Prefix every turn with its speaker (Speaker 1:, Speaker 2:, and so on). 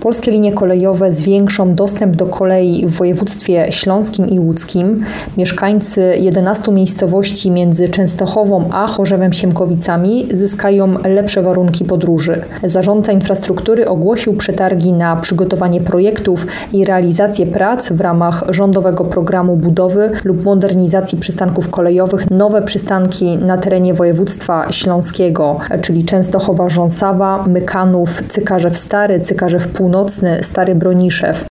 Speaker 1: Polskie linie kolejowe zwiększą dostęp do kolei w województwie śląskim i łódzkim. Mieszkańcy 11 miejscowości między Częstochową a Chorzewem-Siemkowicami zyskają lepsze warunki podróży. Zarządca infrastruktury ogłosił przetargi na przygotowanie projektów i realizację prac w ramach rządowego programu budowy lub modernizacji przystanków kolejowych. Nowe przystanki na terenie województwa śląskiego, czyli Częstochowa-Rząsawa, Mykanów, Cykarzew Stary, Cykarzew Północny, Stary Broniszew.